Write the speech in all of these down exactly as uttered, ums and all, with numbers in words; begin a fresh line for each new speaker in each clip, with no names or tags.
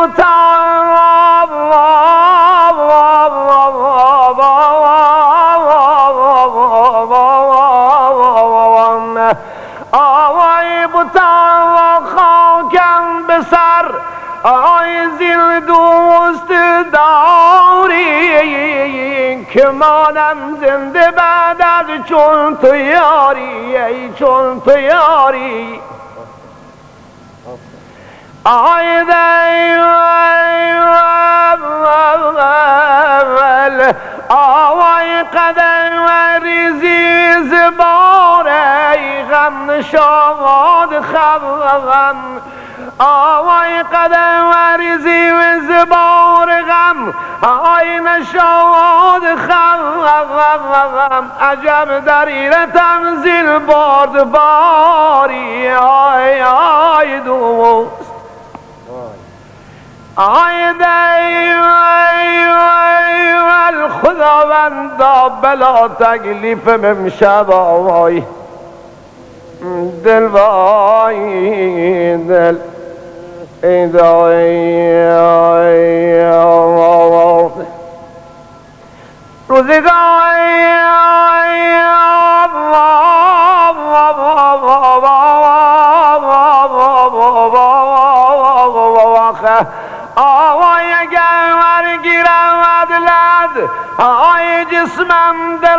آوای بوتا خاکم به سر آی زیر دوست داری که مانم زنده بعد از چون تو یاری ای چون تو یاری آی دی آوای قدم ریزی زبار ای غم نشاد خم آوای قدم ریزی زبار غم آی نشاد خم عجب دریرتم زیر بارد باری آی آی دوست آی دی خداوندا بلا تکلیف امشب آی دل وای دل ای دای روزگار آوای اگر مرگیرم عدلت آی جسمم در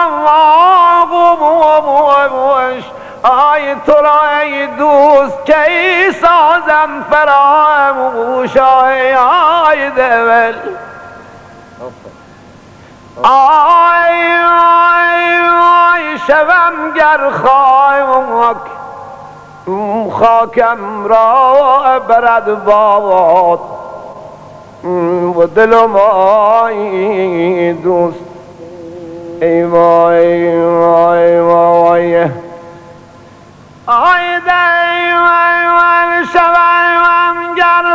آغوش آی تو را ای دوست کی سازم فراموش آی آی دل آی آی آی شوم گر خاک خاکم را برد باد و دلم آی دوست ای وای وای وای آی دی وای وای شوم گر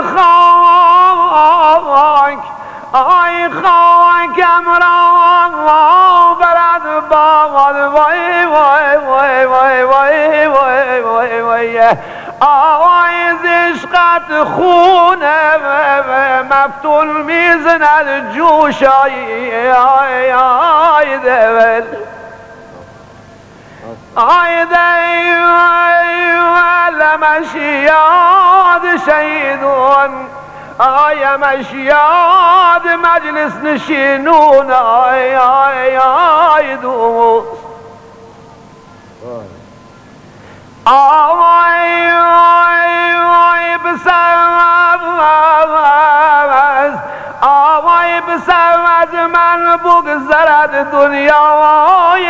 خاک آی خاکم را برد باد وای وای وای وای وای وای وای وای آوای زشقت خونه مفتول میزند جوش آی آی آی دل آی دی لمش یاد شهیدون آیمش یاد مجلس نشینون آی آی آی دوست آوای آی آی بسر آوای بسر از من بگذرد دنیای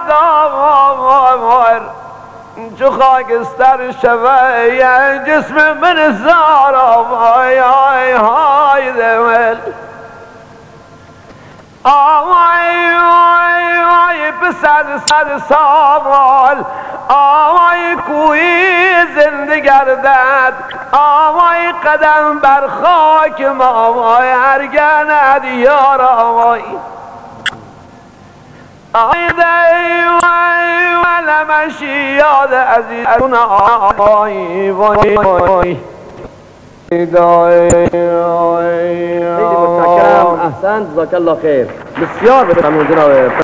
غدار چو خاکستر شوه جسم من زار آوای آی آی دل آوای آی آی پسر سر سامال آوای کوی زنده گردد آوای قدم بر خاک ما آوای ارگند یار آوای آی دی وای ولمش یاد عزیزون آوای وای وای
خیلی متشکرم. احسنت، جزاک الله خیر. بسیار ممنون جناب